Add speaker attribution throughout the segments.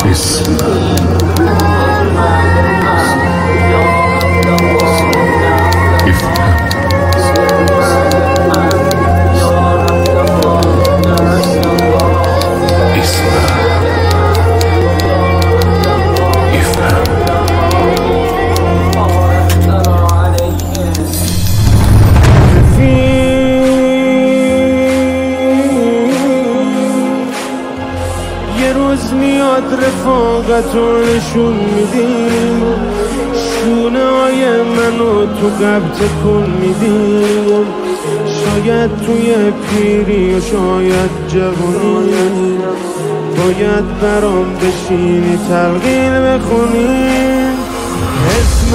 Speaker 1: رفاقتو نشون میدیم، شونه های منو تو قبط کن میدیم. شاید توی پیری و شاید جوانی باید برام بشینی تلقین بخونی. اسم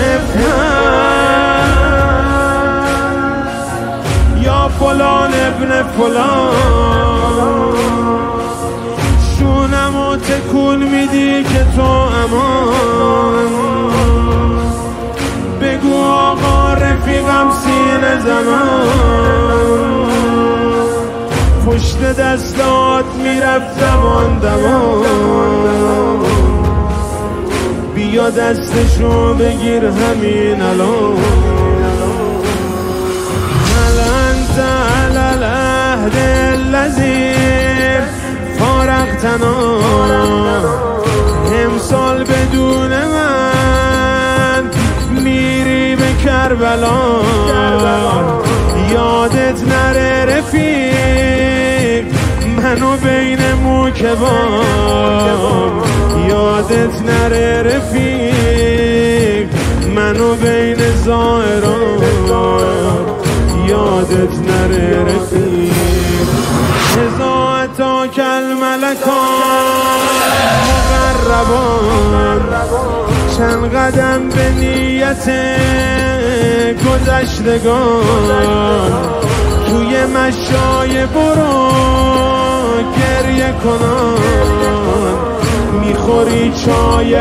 Speaker 1: یا فلان ابن فلان، شونمو تکون میدی که تو امان. بگو آقا رفیقم سینه زمان، پشت دستات میرفتم آن دمان. بیا دستشو بگیر همین الان. هل انت علی العهد الذی فارقتنا، امسال بدون من میری به کربلا. یادت نره رفیق منو بین موکبام، یادت نره رفیق منو بین زائران، یادت نره رفیق. هزا اتاک الملکان مقربان، چند قدم به نیت گذشتگان. توی مشای برو گریه کنان، میخوری چای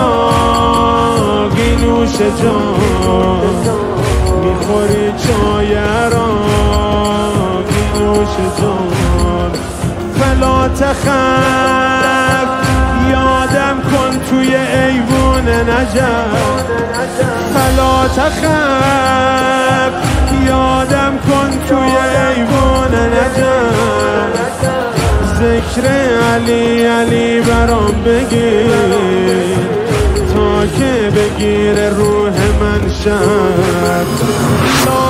Speaker 1: عراقی نوش جان، میخوری چای عراقی نوش جان. فلا تخف یادم کن توی ایوون نجف، فلا تخف یادم کن توی ایوون نجف. ذکر علی علی برام بگیر تا که بگیر روح من شب. لا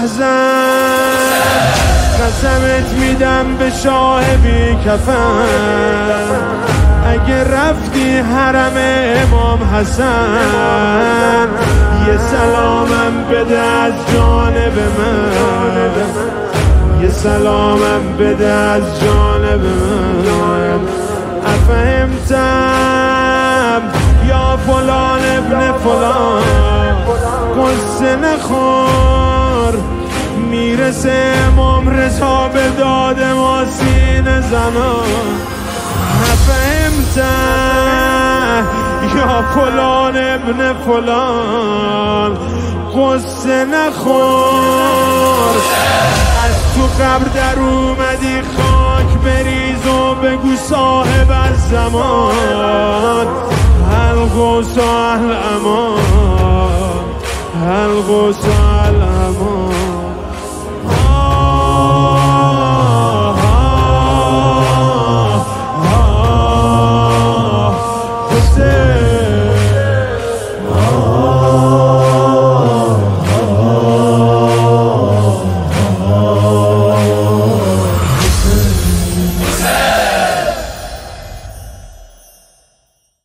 Speaker 1: تحزن قسمت میدم به شاه بی کفن، اگه رفتی حرم امام حسن یه سلامم بده از جانب من، یه سلامم بده از جانب من. افهمتم یا فلان ابن فلان، قصه نخور میرسه امام رضا به داد ما سینه زنان. افهمتم یا فلان ابن فلان، قصه نخور از تو قبر در اومدی خاک بریز و بگو صاحب از زمان. الغوث الامان، الغوث الامان.